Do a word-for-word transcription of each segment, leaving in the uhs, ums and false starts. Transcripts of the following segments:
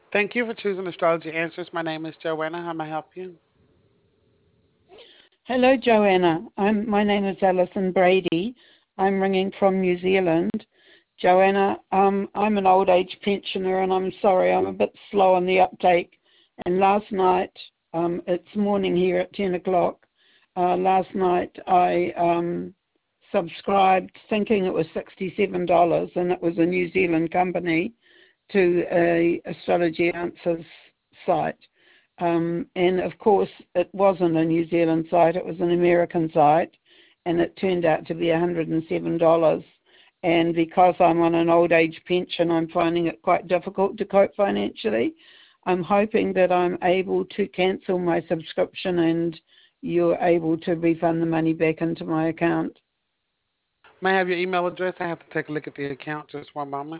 Thank you for choosing Astrology Answers. My name is Joanna. How may I help you? Hello, Joanna. I'm, my name is Alison Brady. I'm ringing from New Zealand. Joanna, um, I'm an old age pensioner and I'm sorry, I'm a bit slow on the uptake. And last night, um, it's morning here at ten o'clock, uh, last night I um, subscribed thinking it was sixty-seven dollars and it was a New Zealand company to a Astrology Answers site. Um, and of course, it wasn't a New Zealand site, it was an American site, and it turned out to be one hundred seven dollars. And because I'm on an old age pension, I'm finding it quite difficult to cope financially. I'm hoping that I'm able to cancel my subscription and you're able to refund the money back into my account. May I have your email address? I have to take a look at the account. Just one moment.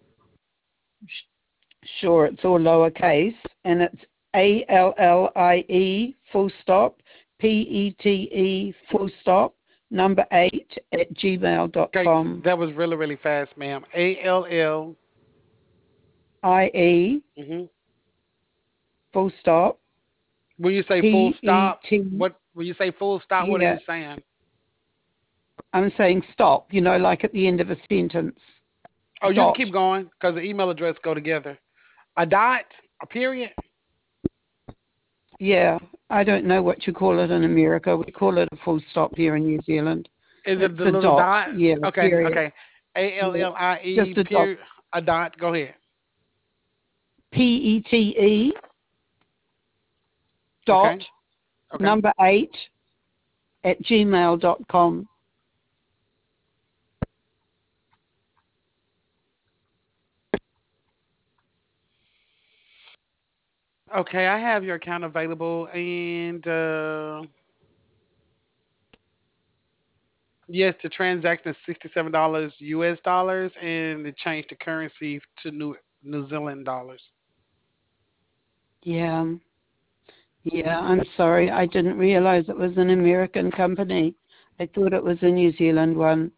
Sure, it's all lowercase, and it's A L L I E full stop, P E T E full stop, number eight at gmail dot Okay, com. that was really, really fast, ma'am. A L L. I E Mm-hmm. full stop, When you say full P E stop, T, what when you say full stop, what are yeah, you saying? I'm saying stop, you know, like at the end of a sentence, Oh, you can dot. keep going because the email address go together. A dot, a period. Yeah, I don't know what you call it in America. We call it a full stop here in New Zealand. Is It's it the a little dot, dot? yeah, Okay, period. okay. A L Yeah, L I E just a dot. period. A dot. Go ahead. P E T E dot Okay. Okay. number eight at gmail dot com. Okay. I have your account available, and uh, yes, the transaction is sixty-seven dollars U S dollars, and it changed the currency to New New Zealand dollars. Yeah, yeah, I'm sorry. I didn't realize it was an American company. I thought it was a New Zealand one.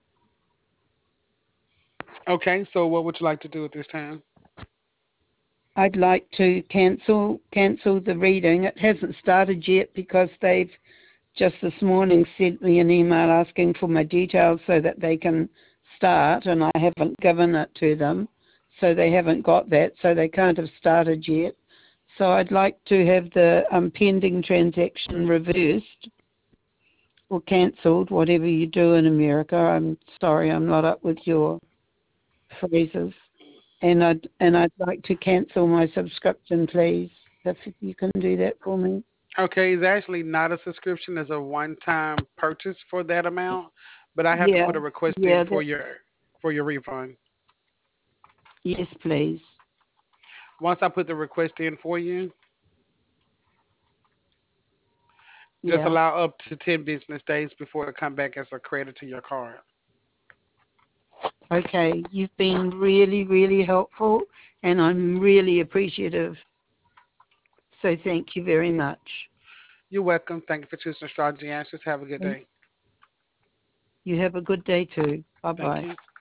Okay. So, what would you like to do at this time? I'd like to cancel cancel the reading. It hasn't started yet because they've just this morning sent me an email asking for my details so that they can start, and I haven't given it to them, so they haven't got that, so they can't have started yet. So I'd like to have the um, pending transaction reversed or cancelled, whatever you do in America. I'm sorry, I'm not up with your phrases. And I'd, and I'd like to cancel my subscription, please, if you can do that for me. Okay, it's actually not a subscription; it's a one-time purchase for that amount. But I have to Yeah, put a request in yeah, for that, your for your refund. yes, please. Once I put the request in for you, just Yeah. allow up to ten business days before it come back as a credit to your card. Okay, you've been really, really helpful, and I'm really appreciative. So thank you very much. You're welcome. Thank you for choosing Astrology Answers. Have a good day. You have a good day too. Bye Thank bye. you.